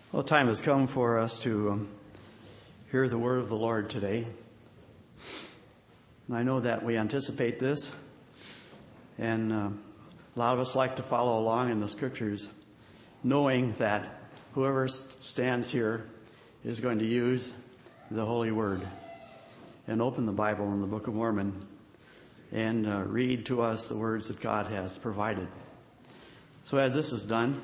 Well, time has come for us to hear the word of the Lord today. And I know that we anticipate this, and a lot of us like to follow along in the scriptures, knowing that whoever stands here is going to use the Holy Word and open the Bible in the Book of Mormon and read to us the words that God has provided. So as this is done,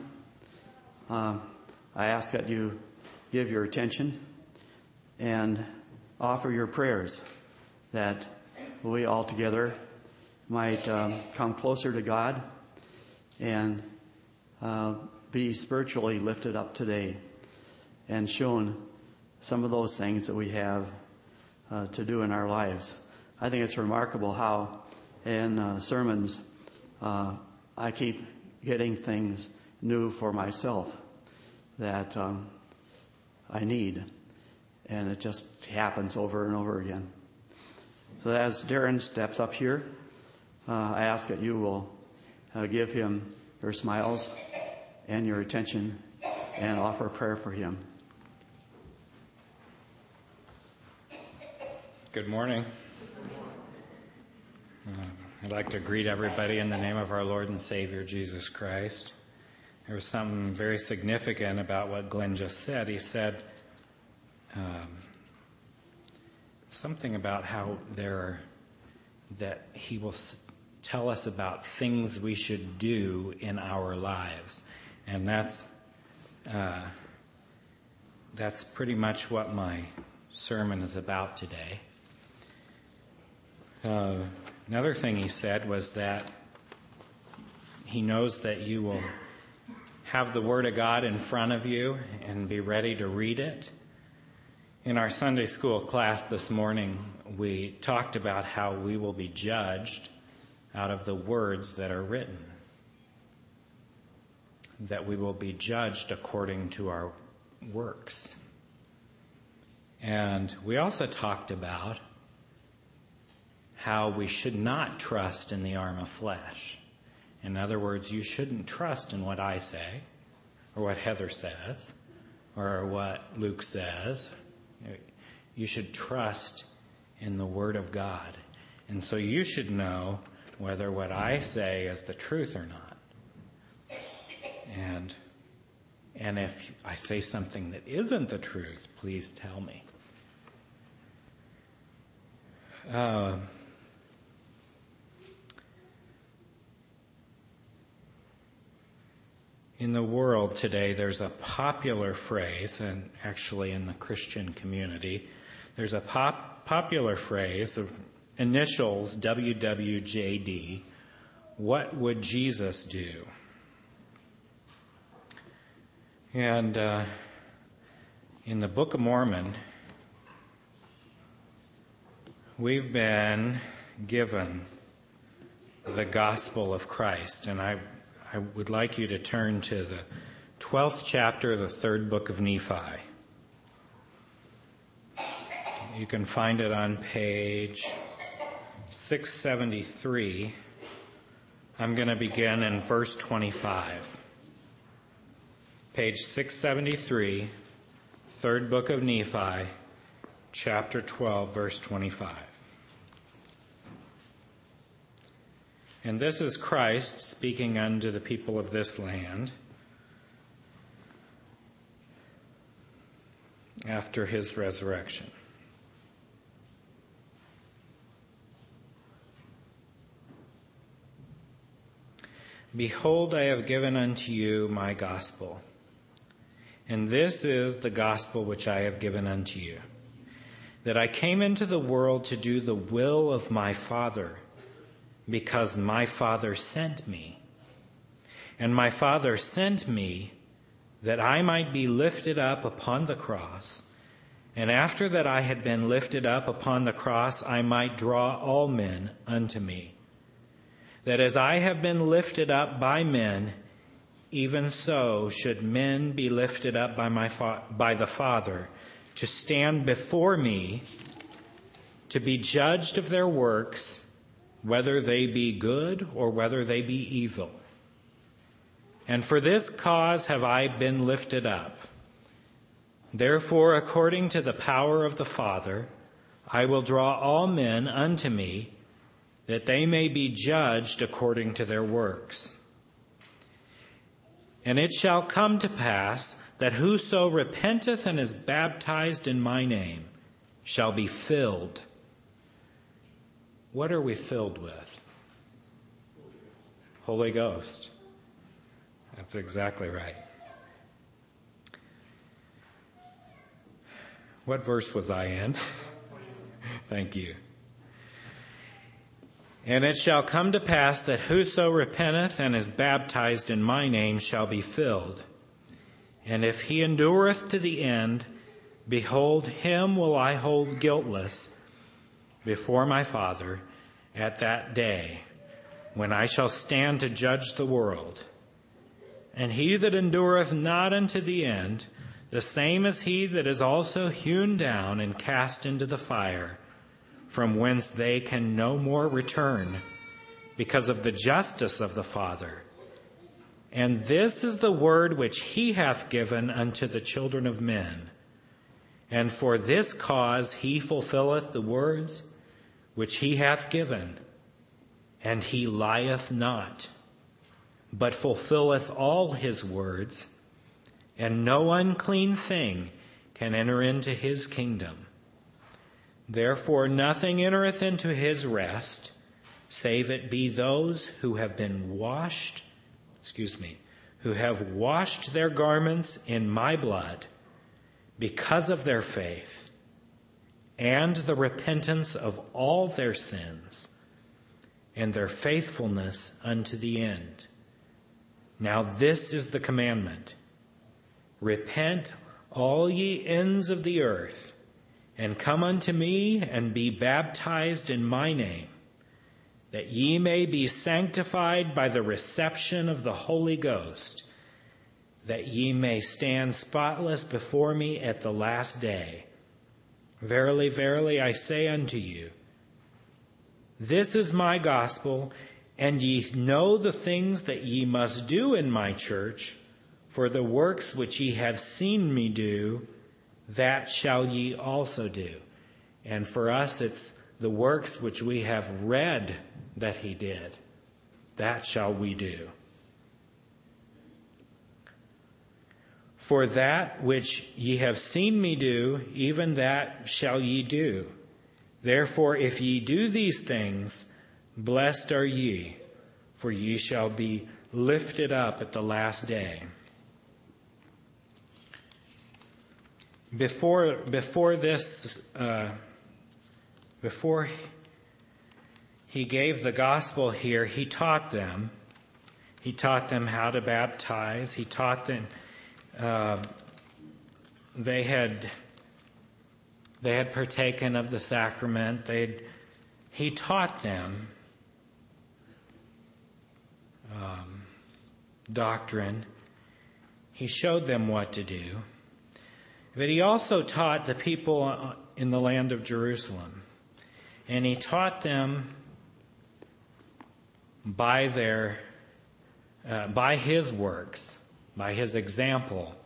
I ask that you give your attention and offer your prayers that we all together might come closer to God and be spiritually lifted up today and shown some of those things that we have to do in our lives. I think it's remarkable how in sermons I keep getting things new for myself that I need, and it just happens over and over again. So as Darren steps up here, I ask that you will give him your smiles and your attention and offer a prayer for him. Good morning. I'd like to greet everybody in the name of our Lord and Savior, Jesus Christ. There was something very significant about what Glenn just said. He said something about how that he will tell us about things we should do in our lives. And that's pretty much what my sermon is about today. Another thing he said was that he knows that you will have the Word of God in front of you and be ready to read it. In our Sunday school class this morning, we talked about how we will be judged out of the words that are written, that we will be judged according to our works. And we also talked about how we should not trust in the arm of flesh. In other words, you shouldn't trust in what I say, or what Heather says, or what Luke says. You should trust in the Word of God. And so you should know whether what I say is the truth or not. And if I say something that isn't the truth, please tell me. In the world today, there's a popular phrase, and actually in the Christian community, there's a popular phrase of initials WWJD. What would Jesus do? And in the Book of Mormon, we've been given the gospel of Christ, and I would like you to turn to the 12th chapter of the 3rd book of Nephi. You can find it on page 673. I'm going to begin in verse 25. Page 673, 3rd book of Nephi, chapter 12, verse 25. And this is Christ speaking unto the people of this land after his resurrection. Behold, I have given unto you my gospel, and this is the gospel which I have given unto you, that I came into the world to do the will of my Father, because my Father sent me. And my Father sent me that I might be lifted up upon the cross, and after that I had been lifted up upon the cross, I might draw all men unto me. That as I have been lifted up by men, even so should men be lifted up by the Father, to stand before me, to be judged of their works, whether they be good or whether they be evil. And for this cause have I been lifted up, Therefore, according to the power of the Father, I will draw all men unto me, that they may be judged according to their works. And it shall come to pass that whoso repenteth and is baptized in my name shall be filled. What are we filled with? Holy Ghost. That's exactly right. What verse was I in? Thank you. And it shall come to pass that whoso repenteth and is baptized in my name shall be filled. And if he endureth to the end, behold, him will I hold guiltless before my Father at that day, when I shall stand to judge the world. And he that endureth not unto the end, the same is he that is also hewn down and cast into the fire, from whence they can no more return, because of the justice of the Father. And this is the word which he hath given unto the children of men. And for this cause he fulfilleth the words which he hath given. And he lieth not, but fulfilleth all his words. And no unclean thing can enter into his kingdom. Therefore nothing entereth into his rest, save it be those who have washed their garments in my blood, because of their faith, and the repentance of all their sins, and their faithfulness unto the end. Now this is the commandment: repent all ye ends of the earth, and come unto me, and be baptized in my name, that ye may be sanctified by the reception of the Holy Ghost, that ye may stand spotless before me at the last day. Verily, verily, I say unto you, this is my gospel, and ye know the things that ye must do in my church, for the works which ye have seen me do, that shall ye also do. And for us, it's the works which we have read that he did. That shall we do. For that which ye have seen me do, even that shall ye do. Therefore, if ye do these things, blessed are ye, for ye shall be lifted up at the last day. Before he gave the gospel here, he taught them. He taught them how to baptize. He taught them. They had partaken of the sacrament. He taught them doctrine. He showed them what to do. But he also taught the people in the land of Jerusalem. And he taught them by his works, by his example.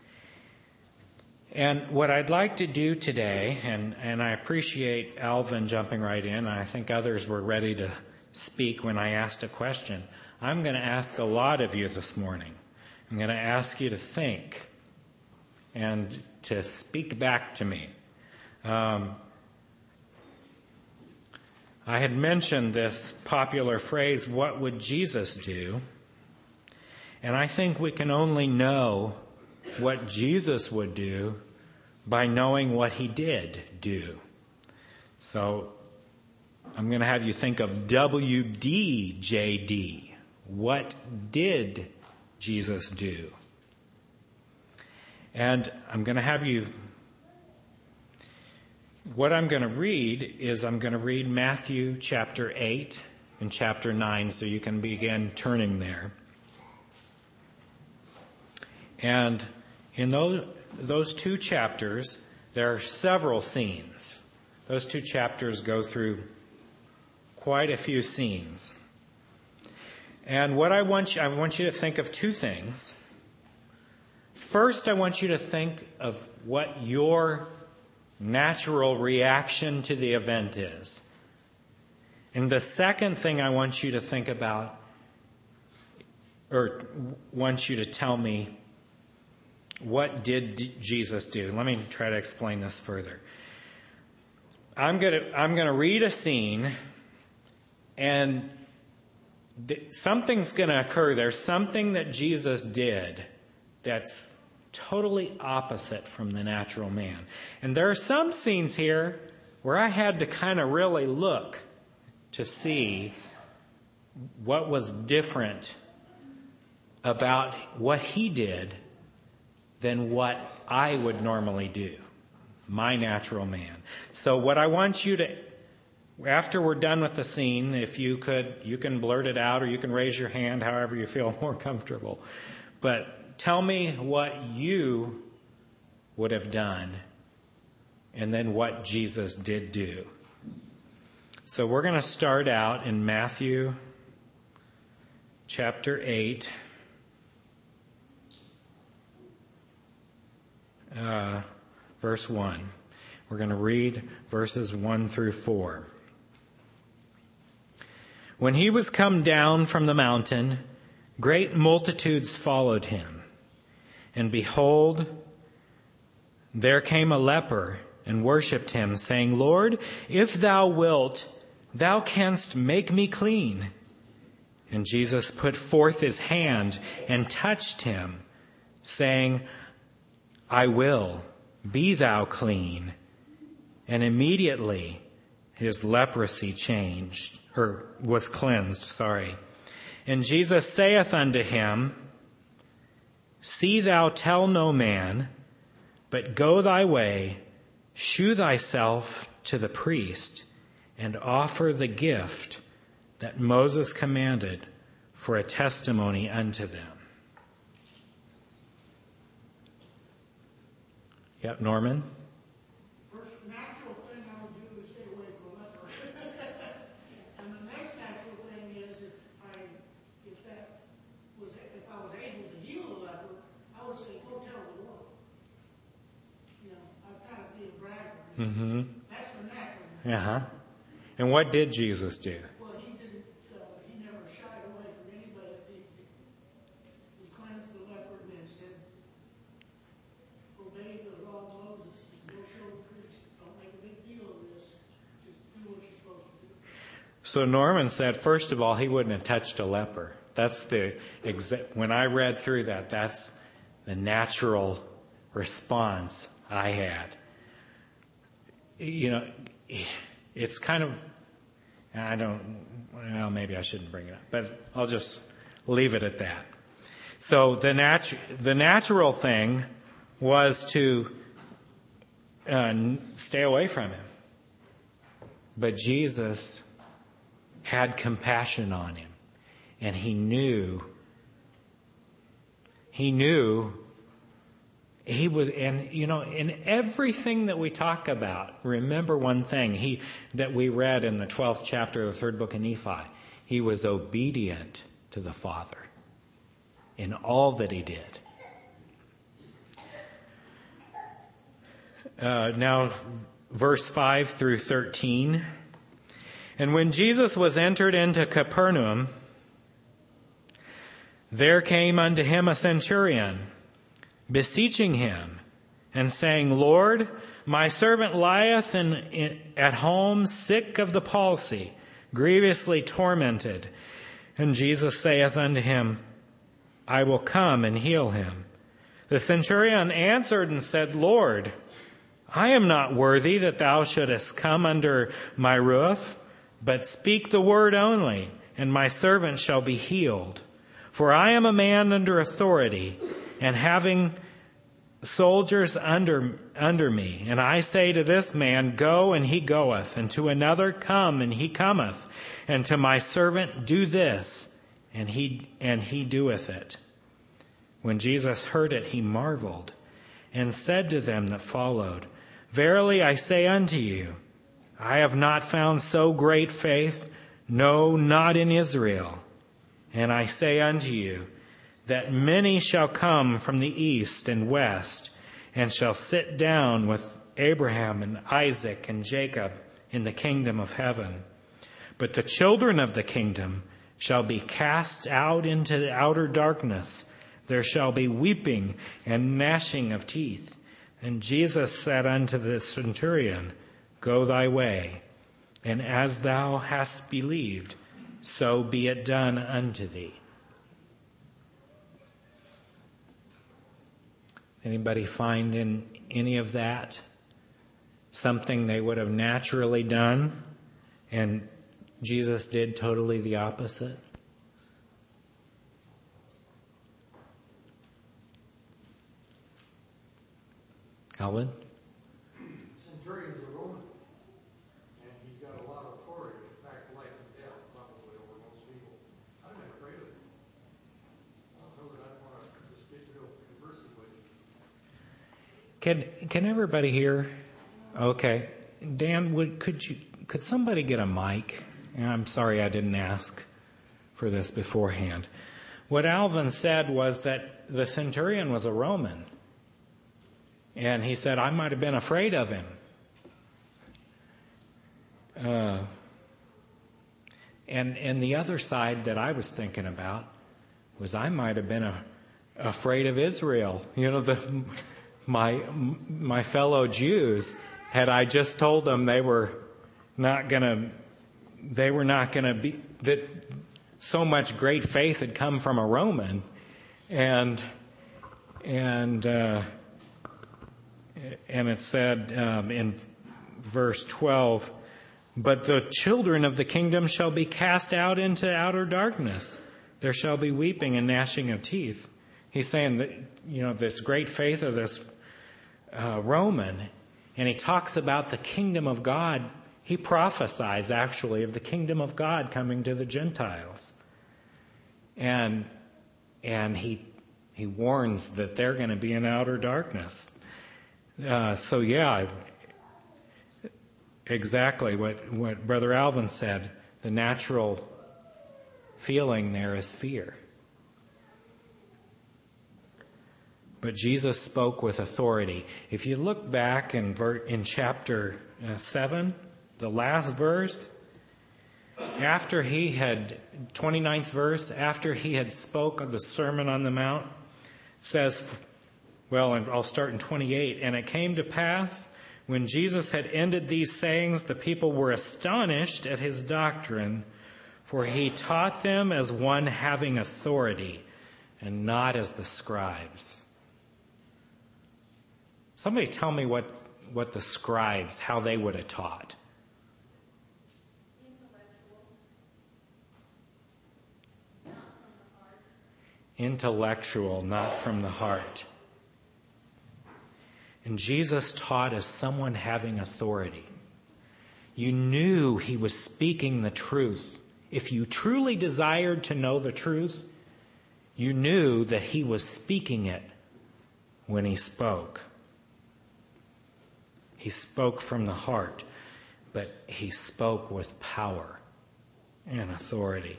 And what I'd like to do today, and I appreciate Alvin jumping right in, and I think others were ready to speak when I asked a question. I'm going to ask a lot of you this morning. I'm going to ask you to think and to speak back to me. I had mentioned this popular phrase, what would Jesus do? And I think we can only know what Jesus would do by knowing what he did do. So I'm going to have you think of WDJD. What did Jesus do? And I'm going to have you, what I'm going to read is I'm going to read Matthew chapter 8 and chapter 9, so you can begin turning there. And in those two chapters, there are several scenes. Those two chapters go through quite a few scenes. And what I want you to think of two things. first I want you to think of what your natural reaction to the event is. And the second thing I want you to think about, or want you to tell me, what did Jesus do? Let me try to explain this further. I'm going to read a scene, and something's going to occur. There's something that Jesus did that's totally opposite from the natural man. And there are some scenes here where I had to kind of really look to see what was different about what he did than what I would normally do, my natural man. So what I want you to, after we're done with the scene, if you could, you can blurt it out or you can raise your hand however you feel more comfortable. But tell me what you would have done and then what Jesus did do. So we're going to start out in Matthew chapter 8. Verse 1. We're going to read verses 1 through 4. When he was come down from the mountain, great multitudes followed him. And behold, there came a leper and worshipped him, saying, Lord, if thou wilt, thou canst make me clean. And Jesus put forth his hand and touched him, saying, I will, be thou clean. And immediately his leprosy was cleansed. And Jesus saith unto him, See thou tell no man, but go thy way, shew thyself to the priest, and offer the gift that Moses commanded for a testimony unto them. Yep, Norman? First natural thing I would do is stay away from a leper. And the next natural thing is if I was able to heal a leper, I would say, go tell the Lord. You know, I'd kind of be a bragger. Mm-hmm. That's the natural. Uh-huh. And what did Jesus do? Well, he didn't. He never shied away from anybody. He cleansed the leper and then said, obey the law of Moses. Go show the priest. Don't make a big deal of this. Just do what you're supposed to do. So Norman said, first of all, he wouldn't have touched a leper. That's when I read through that, that's the natural response I had. You know, it's kind of, maybe I shouldn't bring it up, but I'll just leave it at that. So the natural thing was to stay away from him. But Jesus had compassion on him. And he knew he was, and you know, in everything that we talk about, remember one thing that we read in the 12th chapter of the third book of Nephi. He was obedient to the Father in all that he did. Now, verse 5 through 13. And when Jesus was entered into Capernaum, there came unto him a centurion, beseeching him, and saying, Lord, my servant lieth at home sick of the palsy, grievously tormented. And Jesus saith unto him, I will come and heal him. The centurion answered and said, Lord, I am not worthy that thou shouldest come under my roof, but speak the word only, and my servant shall be healed. For I am a man under authority, and having soldiers under me. And I say to this man, go, and he goeth, and to another, come, and he cometh, and to my servant, do this, and he doeth it. When Jesus heard it, he marveled, and said to them that followed, Verily I say unto you, I have not found so great faith, no, not in Israel. And I say unto you, that many shall come from the east and west, and shall sit down with Abraham and Isaac and Jacob in the kingdom of heaven. But the children of the kingdom shall be cast out into the outer darkness. There shall be weeping and gnashing of teeth. And Jesus said unto the centurion, Go thy way, and as thou hast believed, so be it done unto thee. Anybody find in any of that something they would have naturally done, and Jesus did totally the opposite? Alvin? Centurion's a Roman, and he's got a lot of authority. In fact, life and death, probably over most people. I'm not afraid of him. I don't know that I'd want to just get real conversing with him. Can everybody hear? Okay. Dan, could somebody get a mic? I'm sorry I didn't ask for this beforehand. What Alvin said was that the centurion was a Roman. And he said, I might have been afraid of him. And the other side that I was thinking about was I might have been afraid of Israel. You know, my fellow Jews, had I just told them they were not going to be, that so much great faith had come from a Roman, and it said in verse 12, but the children of the kingdom shall be cast out into outer darkness. There shall be weeping and gnashing of teeth. He's saying that, you know, this great faith of this Roman, and he talks about the kingdom of God. He prophesies actually of the kingdom of God coming to the Gentiles. And he warns that they're going to be in outer darkness. So yeah, exactly what Brother Alvin said. The natural feeling there is fear. But Jesus spoke with authority. If you look back in chapter 7, the last verse, after he had, 29th verse, after he had spoke of the Sermon on the Mount, it says, well, and I'll start in 28. And it came to pass, when Jesus had ended these sayings, the people were astonished at his doctrine, for he taught them as one having authority, and not as the scribes. Somebody tell me what the scribes, how they would have taught. Intellectual, not from the heart. And Jesus taught as someone having authority. You knew he was speaking the truth. If you truly desired to know the truth, you knew that he was speaking it when he spoke. He spoke from the heart, but he spoke with power and authority.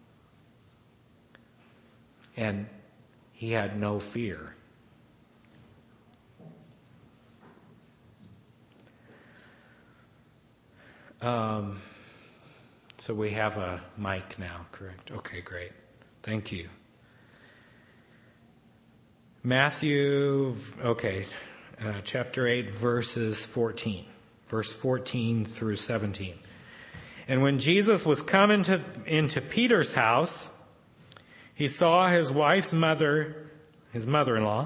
And he had no fear. So we have a mic now, correct? Okay, great. Thank you. Matthew, chapter 8, verses 14. Verse 14 through 17. And when Jesus was come into Peter's house, he saw his wife's mother, his mother-in-law,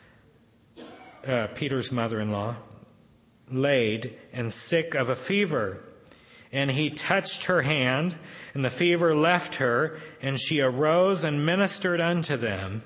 Peter's mother-in-law, laid and sick of a fever. And he touched her hand, and the fever left her, and she arose and ministered unto them.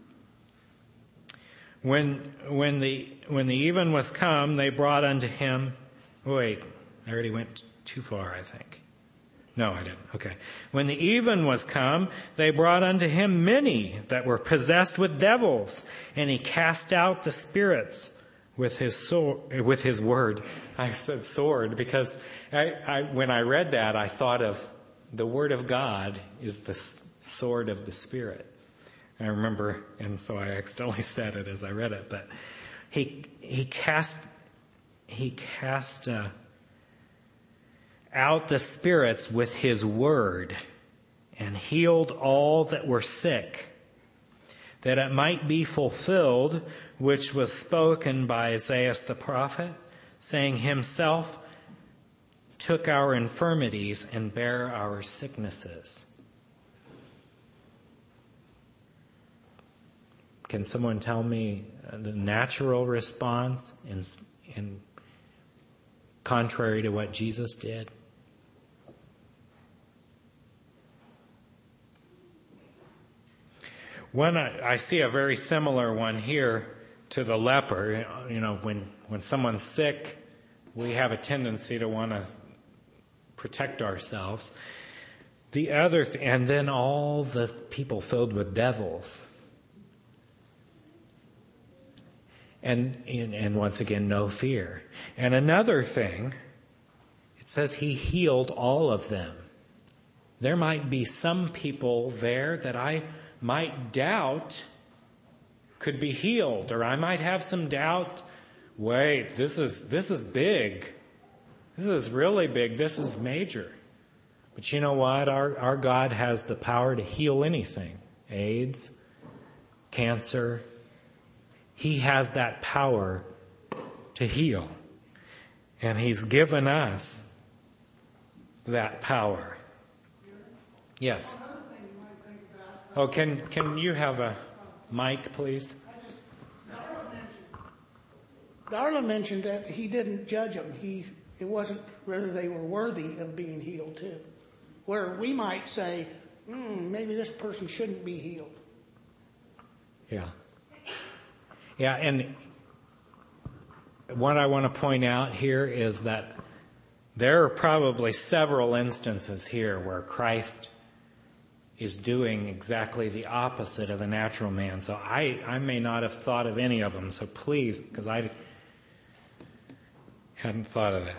When the even was come, they brought unto him. Wait, I already went too far, I think. No, I didn't. Okay. When the even was come, they brought unto him many that were possessed with devils, and he cast out the spirits with his sword, with his word. I said sword because when I read that, I thought of the word of God is the sword of the Spirit. I remember, and so I accidentally said it as I read it, but he cast out the spirits with his word and healed all that were sick, that it might be fulfilled which was spoken by Isaiah the prophet, saying, himself took our infirmities and bare our sicknesses. Can someone tell me the natural response in contrary to what Jesus did? One, I see a very similar one here to the leper. You know, when someone's sick, we have a tendency to want to protect ourselves. The other, and then all the people filled with devils. And once again, no fear. And another thing, it says he healed all of them. There might be some people there that I might doubt could be healed, or I might have some doubt. Wait, this is big. This is really big. This is major. But you know what? Our God has the power to heal anything. AIDS, cancer. He has that power to heal. And he's given us that power. Yes. Oh, can you have a mic, please? Darla mentioned that he didn't judge them. It wasn't whether they were worthy of being healed too. Where we might say, maybe this person shouldn't be healed. Yeah. Yeah, and what I want to point out here is that there are probably several instances here where Christ is doing exactly the opposite of the natural man. So I may not have thought of any of them. So please, because I hadn't thought of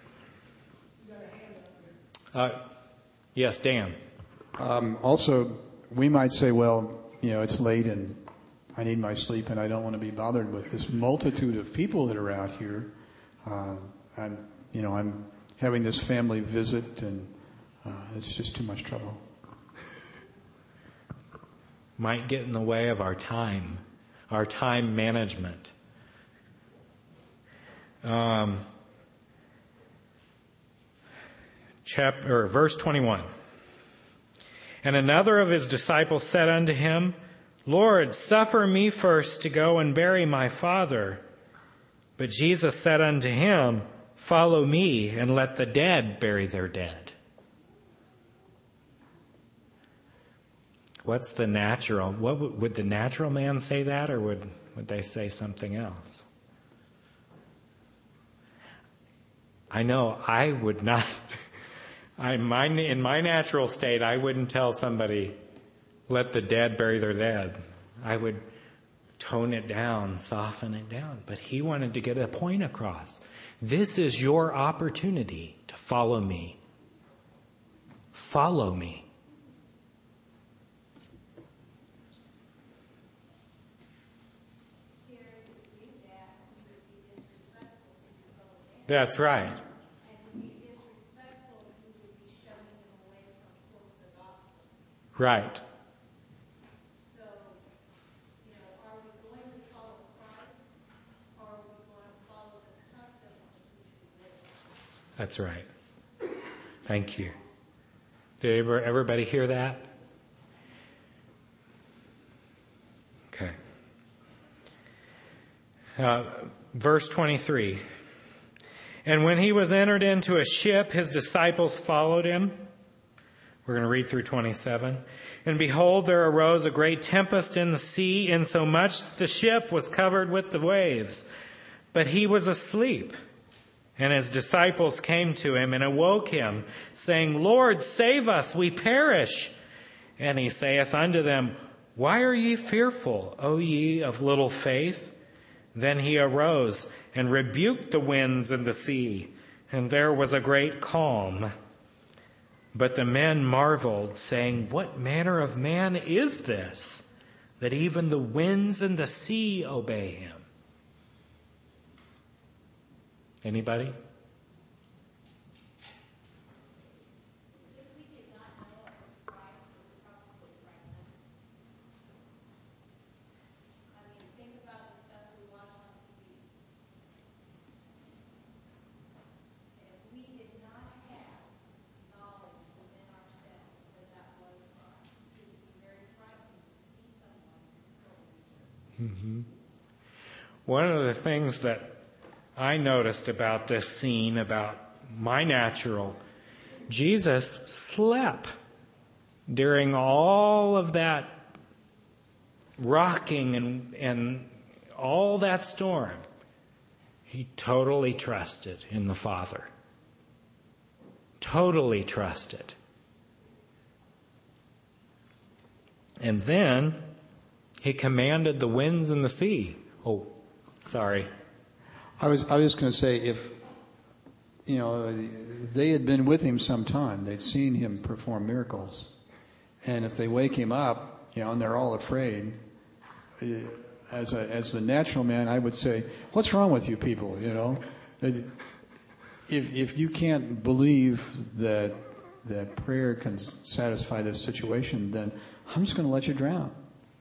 that. Yes, Dan. Also, we might say, well, it's late and I need my sleep and I don't want to be bothered with this multitude of people that are out here. I'm having this family visit and it's just too much trouble. Might get in the way of our time management. Verse 21. And another of his disciples said unto him, Lord, suffer me first to go and bury my father. But Jesus said unto him, Follow me, and let the dead bury their dead. What's the natural? Would the natural man say that, or would they say something else? I know I would not. In my natural state, I wouldn't tell somebody, let the dead bury their dead. I would tone it down, soften it down. But he wanted to get a point across. This is your opportunity to follow me. Follow me. That's right. And to be disrespectful, you would be shoving them away from the gospel. Right. So, are we going to follow Christ, or are we going to follow the customs of which we live? That's right. Thank you. Did everybody hear that? Okay. Verse 23. And when he was entered into a ship, his disciples followed him. We're going to read through 27. And behold, there arose a great tempest in the sea, insomuch that the ship was covered with the waves. But he was asleep. And his disciples came to him and awoke him, saying, Lord, save us, we perish. And he saith unto them, Why are ye fearful, O ye of little faith? Then he arose and rebuked the winds and the sea, and there was a great calm. But the men marveled, saying, What manner of man is this, that even the winds and the sea obey him. Anybody? If we did not know it was Christ, we would probably recognize it. I mean, think about the stuff we watch on TV. If we did not have knowledge within ourselves that that was Christ, it would be very frightening to see someone go. One of the things that I noticed about this scene, about my natural, Jesus slept during all of that rocking and all that storm. He totally trusted in the Father. Totally trusted. And then he commanded the winds and the sea. Oh, sorry. I was just going to say, if, they had been with him some time, they'd seen him perform miracles. And if they wake him up, and they're all afraid, as the natural man, I would say, what's wrong with you people, If you can't believe that prayer can satisfy this situation, then I'm just going to let you drown.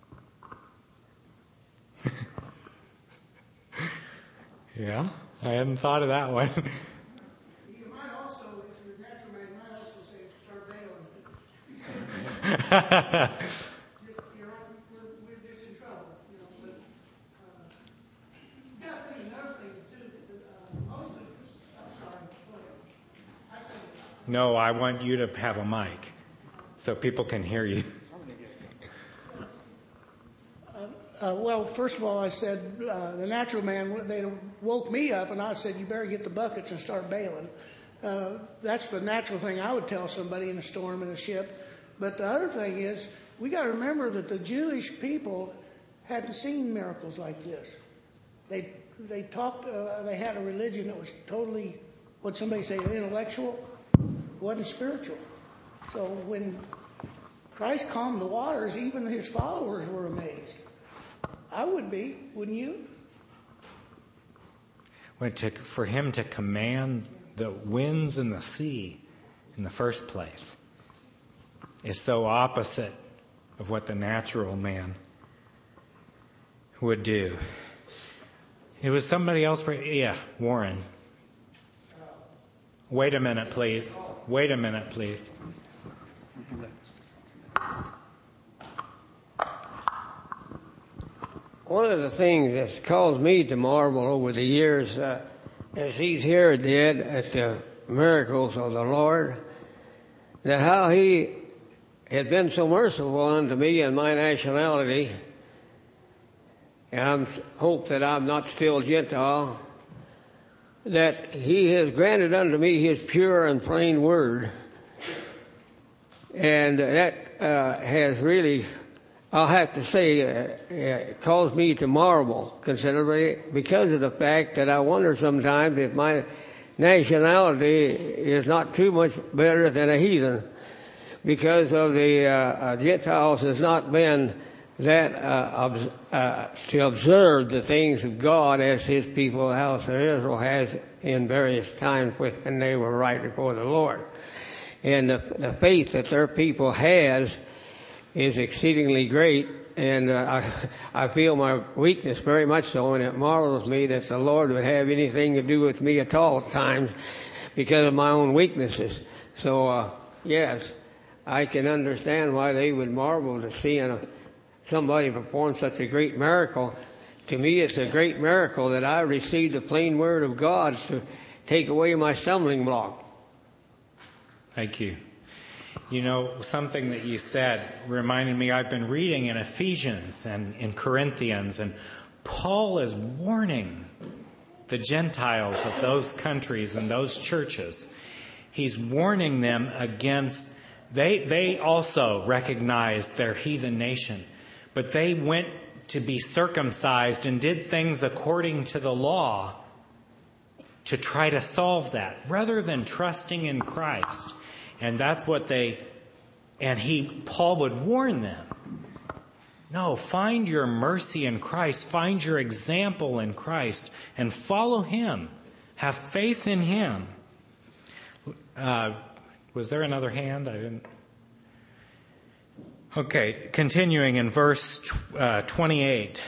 Yeah, I hadn't thought of that one. You might also, if you're a natural man, you might also say, start bailing. We're just in trouble, But you got to think another thing too. Most of I'm sorry. Go ahead. I say. No, I want you to have a mic so people can hear you. Well, first of all, I said the natural man, they woke me up, and I said, you better get the buckets and start bailing. That's the natural thing I would tell somebody in a storm in a ship. But the other thing is, we got to remember that the Jewish people hadn't seen miracles like this. They talked, they had a religion that was totally, what'd somebody say, intellectual? Wasn't spiritual. So when Christ calmed the waters, even his followers were amazed. I would be, wouldn't you? For him to command the winds and the sea in the first place is so opposite of what the natural man would do. It was somebody else. Yeah, Warren. Wait a minute, please. Wait a minute, please. One of the things that's caused me to marvel over the years, as he's here did at the miracles of the Lord, that how he has been so merciful unto me and my nationality, and I hope that I'm not still Gentile, that he has granted unto me his pure and plain word. And that has really, I'll have to say, caused me to marvel considerably because of the fact that I wonder sometimes if my nationality is not too much better than a heathen, because of the Gentiles has not been that to observe the things of God as his people, the house of Israel, has in various times when they were right before the Lord. And the faith that their people has is exceedingly great, and I feel my weakness very much so, and it marvels me that the Lord would have anything to do with me at all at times because of my own weaknesses. So, yes, I can understand why they would marvel to see somebody perform such a great miracle. To me, it's a great miracle that I received the plain word of God to take away my stumbling block. Thank you. You know, something that you said reminded me, I've been reading in Ephesians and in Corinthians, and Paul is warning the Gentiles of those countries and those churches. He's warning them against, they also recognized their heathen nation, but they went to be circumcised and did things according to the law to try to solve that, rather than trusting in Christ. And that's what Paul would warn them. No, find your mercy in Christ. Find your example in Christ and follow him. Have faith in him. Was there another hand? I didn't. Okay, continuing in verse 28.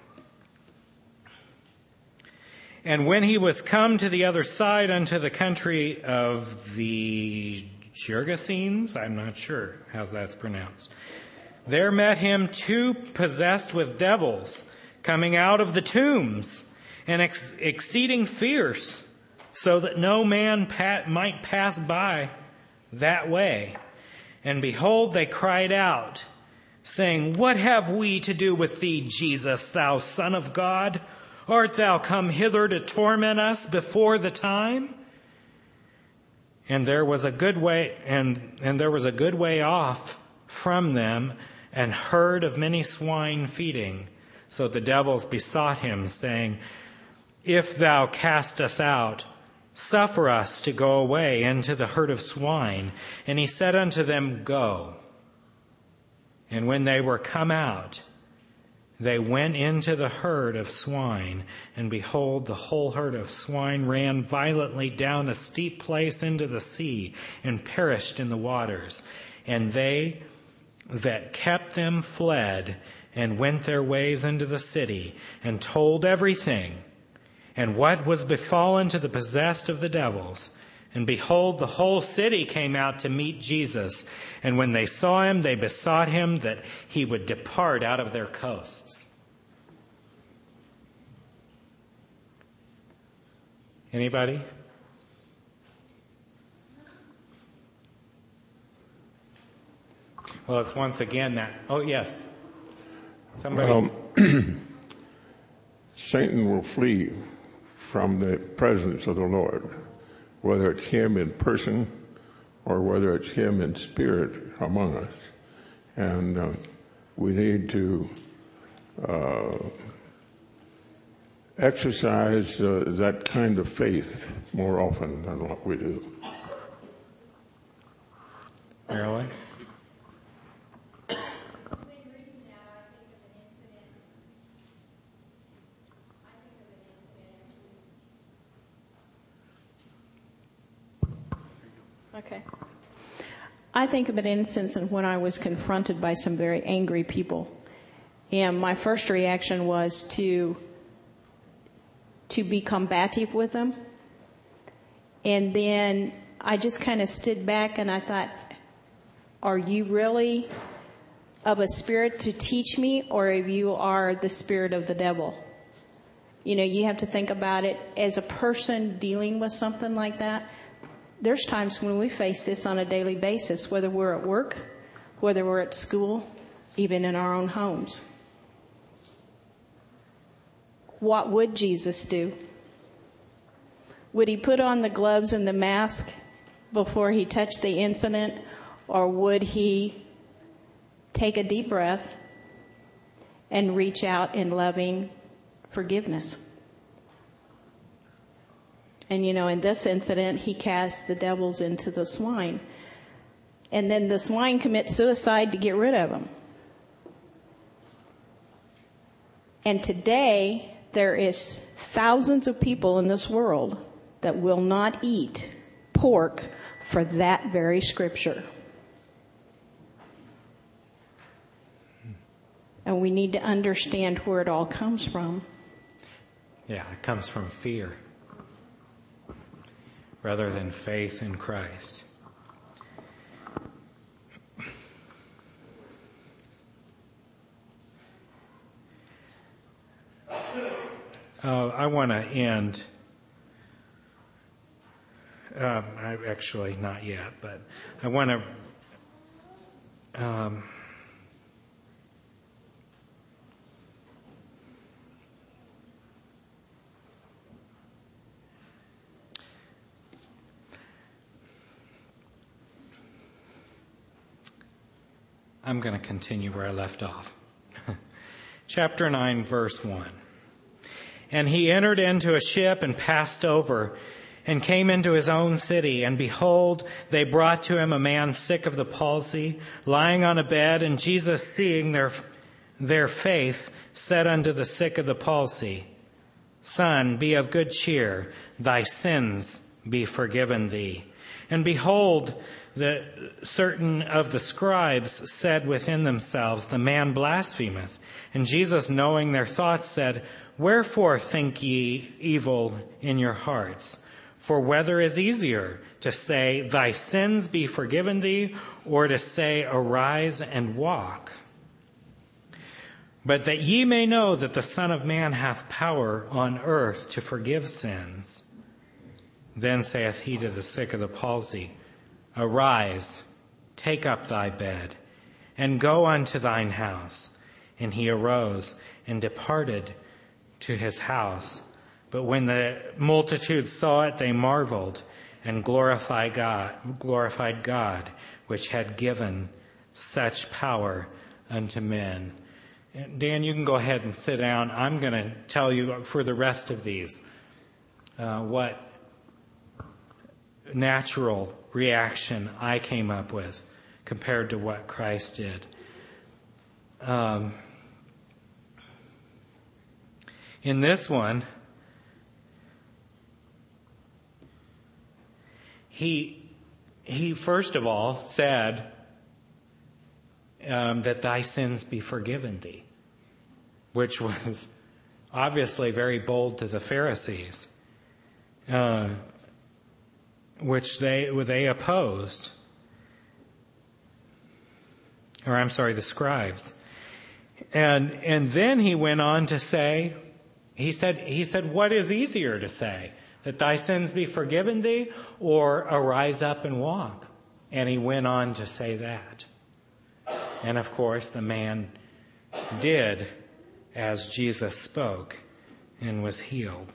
And when he was come to the other side unto the country of the Gergesenes, I'm not sure how that's pronounced, there met him two possessed with devils, coming out of the tombs, and exceeding fierce, so that no man might pass by that way. And behold, they cried out, saying, What have we to do with thee, Jesus, thou Son of God? Art thou come hither to torment us before the time? And there was a good way, and there was a good way off from them, and herd of many swine feeding. So the devils besought him, saying, If thou cast us out, suffer us to go away into the herd of swine. And he said unto them, Go. And when they were come out, they went into the herd of swine, and behold, the whole herd of swine ran violently down a steep place into the sea, and perished in the waters. And they that kept them fled, and went their ways into the city, and told everything, and what was befallen to the possessed of the devils. And behold, the whole city came out to meet Jesus. And when they saw him, they besought him that he would depart out of their coasts. Anybody? Well, it's once again that... Oh, yes. Somebody... Satan will flee from the presence of the Lord, whether it's him in person or whether it's him in spirit among us. And we need to exercise that kind of faith more often than what we do. Marilyn? Okay. I think of an instance when I was confronted by some very angry people. And my first reaction was to be combative with them. And then I just kind of stood back and I thought, are you really of a spirit to teach me, or if you are the spirit of the devil? You know, you have to think about it as a person dealing with something like that. There's times when we face this on a daily basis, whether we're at work, whether we're at school, even in our own homes. What would Jesus do? Would he put on the gloves and the mask before he touched the incident, or would he take a deep breath and reach out in loving forgiveness? And, you know, in this incident, he cast the devils into the swine. And then the swine commit suicide to get rid of them. And today, there is thousands of people in this world that will not eat pork for that very scripture. And we need to understand where it all comes from. Yeah, it comes from fear rather than faith in Christ. I want to end. Actually, not yet, but I want to. I'm going to continue where I left off. Chapter 9, verse 1. And he entered into a ship and passed over, and came into his own city. And behold, they brought to him a man sick of the palsy, lying on a bed. And Jesus, seeing their faith, said unto the sick of the palsy, Son, be of good cheer, thy sins be forgiven thee. And behold, certain of the scribes said within themselves, The man blasphemeth. And Jesus, knowing their thoughts, said, Wherefore think ye evil in your hearts? For whether is easier, to say, Thy sins be forgiven thee, or to say, Arise and walk? But that ye may know that the Son of Man hath power on earth to forgive sins. Then saith he to the sick of the palsy, Arise, take up thy bed, and go unto thine house. And he arose and departed to his house. But when the multitude saw it, they marveled and glorified God, which had given such power unto men. Dan, you can go ahead and sit down. I'm going to tell you for the rest of these what natural reaction I came up with compared to what Christ did. In this one, he first of all said that thy sins be forgiven thee, which was obviously very bold to the Pharisees, which they opposed. Or I'm sorry, the scribes. And then he went on to say, he said, what is easier to say? That thy sins be forgiven thee, or arise up and walk? And he went on to say that. And of course, the man did as Jesus spoke and was healed.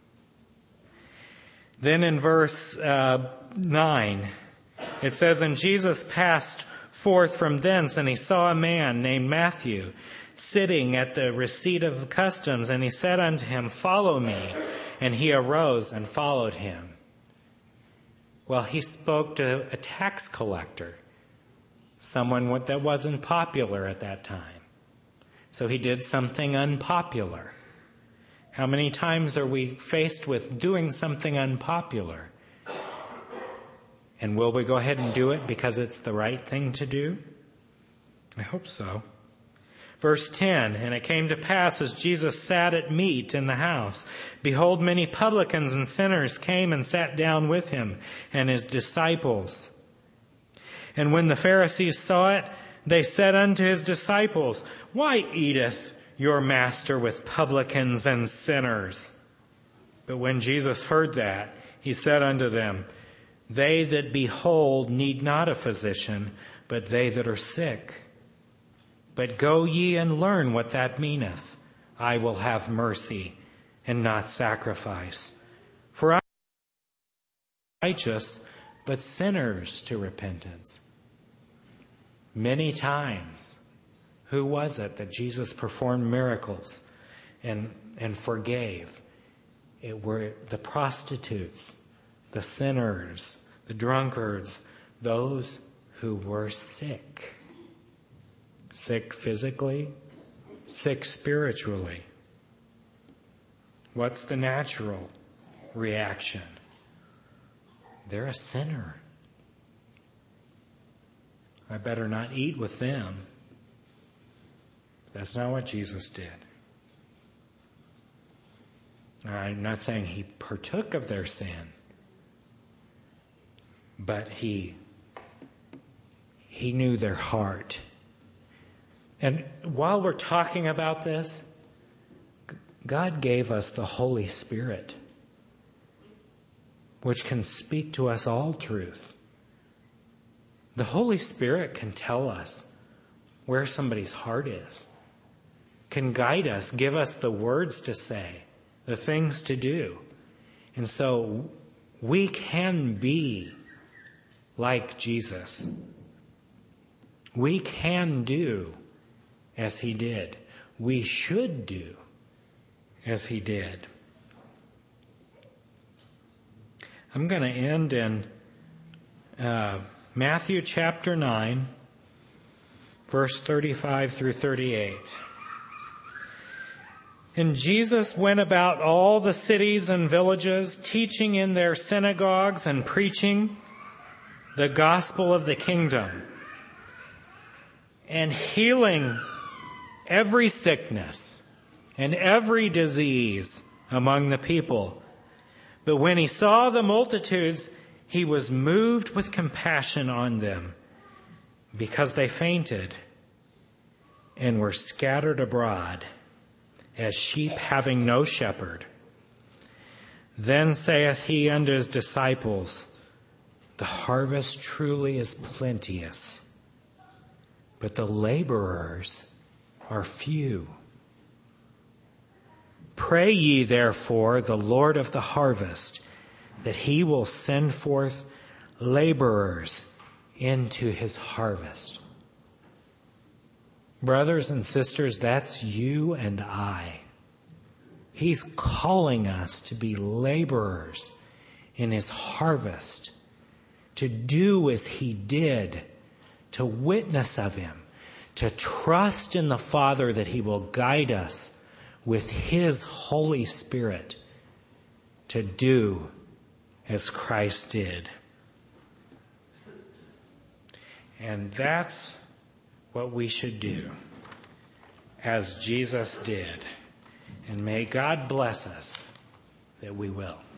Then in verse 9, it says, And Jesus passed forth from thence, and he saw a man named Matthew sitting at the receipt of customs, and he said unto him, Follow me. And he arose and followed him. Well, he spoke to a tax collector, someone that wasn't popular at that time. So he did something unpopular. How many times are we faced with doing something unpopular? And will we go ahead and do it because it's the right thing to do? I hope so. Verse 10, And it came to pass as Jesus sat at meat in the house, behold, many publicans and sinners came and sat down with him and his disciples. And when the Pharisees saw it, they said unto his disciples, Why eateth your master with publicans and sinners? But when Jesus heard that, he said unto them, They that be whole need not a physician, but they that are sick. But go ye and learn what that meaneth. I will have mercy and not sacrifice. For I am not righteous, but sinners to repentance. Many times, who was it that Jesus performed miracles and forgave? It were the prostitutes, the sinners, the drunkards, those who were sick. Sick physically, sick spiritually. What's the natural reaction? They're a sinner. I better not eat with them. That's not what Jesus did. I'm not saying he partook of their sin, but he knew their heart. And while we're talking about this, God gave us the Holy Spirit, which can speak to us all truth. The Holy Spirit can tell us where somebody's heart is, can guide us, give us the words to say, the things to do. And so we can be like Jesus. We can do as he did. We should do as he did. I'm going to end in Matthew chapter 9, verse 35 through 38. And Jesus went about all the cities and villages, teaching in their synagogues and preaching the gospel of the kingdom, and healing every sickness and every disease among the people. But when he saw the multitudes, he was moved with compassion on them, because they fainted and were scattered abroad as sheep having no shepherd. Then saith he unto his disciples, the harvest truly is plenteous, but the laborers are few. Pray ye therefore the Lord of the harvest, that he will send forth laborers into his harvest. Brothers and sisters, that's you and I. He's calling us to be laborers in his harvest, to do as he did, to witness of him, to trust in the Father that he will guide us with his Holy Spirit, to do as Christ did. And that's what we should do, as Jesus did. And may God bless us that we will.